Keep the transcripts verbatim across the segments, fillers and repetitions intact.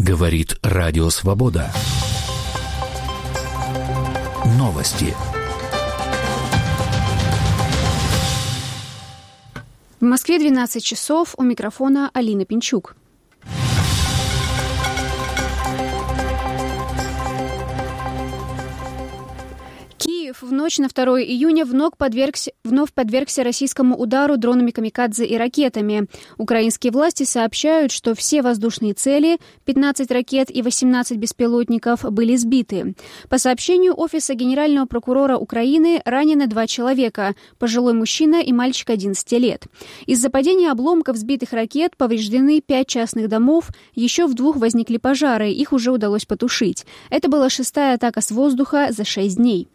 Говорит Радио Свобода. Новости. В Москве двенадцать часов. У микрофона Алина Пинчук. В ночь на второе июня вновь подвергся, вновь подвергся российскому удару дронами камикадзе и ракетами. Украинские власти сообщают, что все воздушные цели, пятнадцать ракет и восемнадцать беспилотников, были сбиты. По сообщению Офиса Генерального прокурора Украины, ранены два человека – пожилой мужчина и мальчик одиннадцати лет. Из-за падения обломков сбитых ракет повреждены пять частных домов, еще в двух возникли пожары, их уже удалось потушить. Это была шестая атака с воздуха за шесть дней.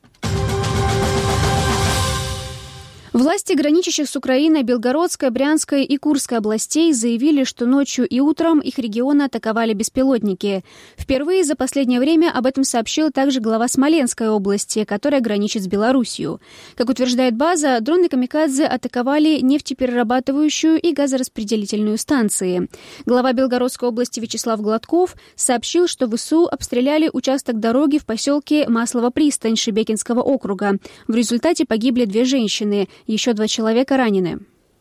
Власти, граничащих с Украиной, Белгородской, Брянской и Курской областей заявили, что ночью и утром их регионы атаковали беспилотники. Впервые за последнее время об этом сообщил также глава Смоленской области, которая граничит с Белоруссией. Как утверждает база, дроны камикадзе атаковали нефтеперерабатывающую и газораспределительную станции. Глава Белгородской области Вячеслав Гладков сообщил, что ВСУ обстреляли участок дороги в поселке Маслово-Пристань Шебекинского округа. В результате погибли две женщины. Еще два человека ранены.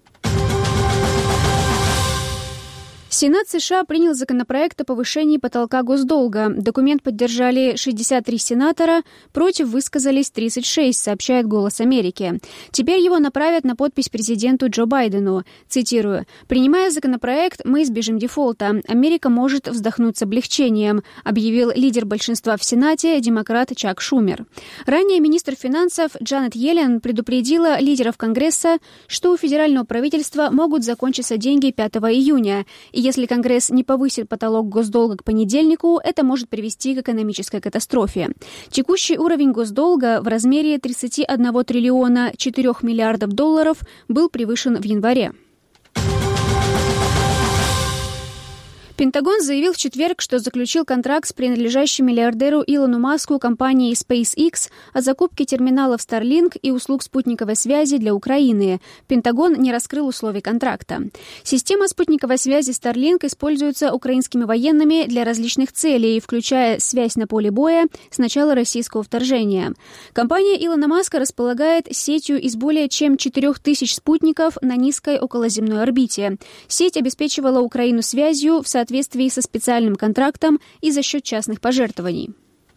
Сенат США принял законопроект о повышении потолка госдолга. Документ поддержали шестьдесят три сенатора, против высказались тридцать шесть, сообщает «Голос Америки». Теперь его направят на подпись президенту Джо Байдену. Цитирую: «Принимая законопроект, мы избежим дефолта. Америка может вздохнуть с облегчением», объявил лидер большинства в Сенате, демократ Чак Шумер. Ранее министр финансов Джанет Йеллен предупредила лидеров Конгресса, что у федерального правительства могут закончиться деньги пятого июня. И если Конгресс не повысит потолок госдолга к понедельнику, это может привести к экономической катастрофе. Текущий уровень госдолга в размере тридцать один триллиона четыре миллиардов долларов был превышен в январе. Пентагон заявил в четверг, что заключил контракт с принадлежащей миллиардеру Илону Маску компанией SpaceX о закупке терминалов Starlink и услуг спутниковой связи для Украины. Пентагон не раскрыл условий контракта. Система спутниковой связи Starlink используется украинскими военными для различных целей, включая связь на поле боя с начала российского вторжения. Компания Илона Маска располагает сетью из более чем четырех тысяч спутников на низкой околоземной орбите. Сеть обеспечивала Украину связью в соответствии В соответствии со специальным контрактом и за счет частных пожертвований.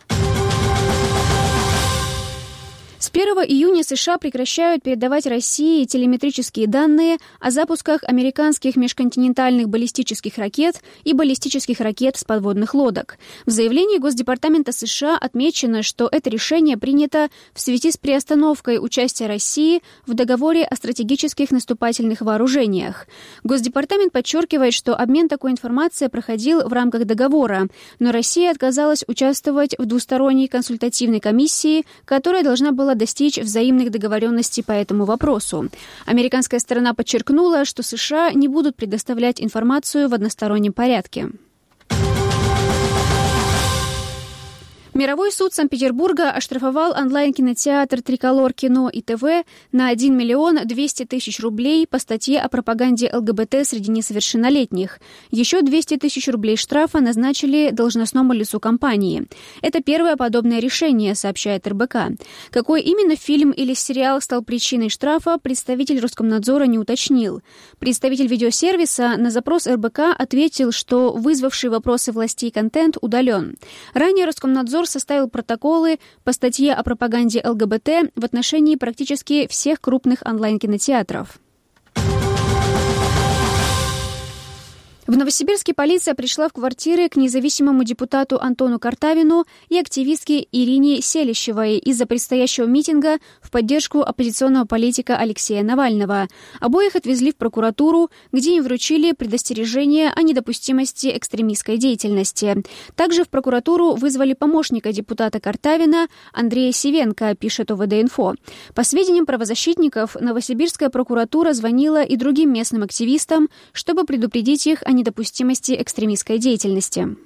С первого июня США прекращают передавать России телеметрические данные о запусках американских межконтинентальных баллистических ракет и баллистических ракет с подводных лодок. В заявлении Госдепартамента США отмечено, что это решение принято в связи с приостановкой участия России в договоре о стратегических наступательных вооружениях. Госдепартамент подчеркивает, что обмен такой информацией проходил в рамках договора, но Россия отказалась участвовать в двусторонней консультативной комиссии, которая должна была достичь взаимных договоренностей по этому вопросу. Американская сторона подчеркнула, что США не будут предоставлять информацию в одностороннем порядке. Мировой суд Санкт-Петербурга оштрафовал онлайн-кинотеатр «Триколор Кино и ТВ» на один миллион двести тысяч рублей по статье о пропаганде ЛГБТ среди несовершеннолетних. Еще двести тысяч рублей штрафа назначили должностному лицу компании. Это первое подобное решение, сообщает эр бэ ка. Какой именно фильм или сериал стал причиной штрафа, представитель Роскомнадзора не уточнил. Представитель видеосервиса на запрос эр бэ ка ответил, что вызвавший вопросы властей контент удален. Ранее Роскомнадзор составил протоколы по статье о пропаганде ЛГБТ в отношении практически всех крупных онлайн-кинотеатров. В Новосибирске полиция пришла в квартиры к независимому депутату Антону Картавину и активистке Ирине Селищевой из-за предстоящего митинга в поддержку оппозиционного политика Алексея Навального. Обоих отвезли в прокуратуру, где им вручили предостережение о недопустимости экстремистской деятельности. Также в прокуратуру вызвали помощника депутата Картавина Андрея Сивенко, пишет о вэ дэ инфо. По сведениям правозащитников, Новосибирская прокуратура звонила и другим местным активистам, чтобы предупредить их о недопустимости экстремистской деятельности.